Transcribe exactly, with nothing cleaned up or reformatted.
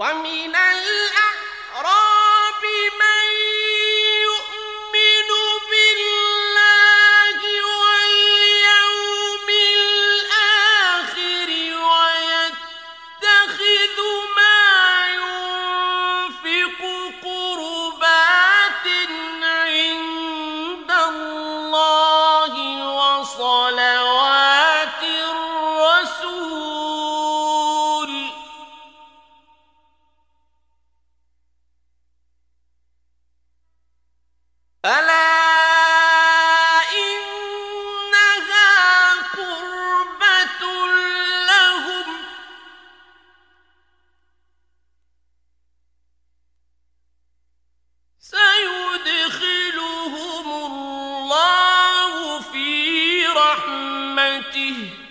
ومن الأعراب من يؤمن بالله واليوم الآخر ويتخذ ما ينفق قربات عند الله وصلوات الرسول ألا إنها قربة لهم سيدخلهم الله في رحمته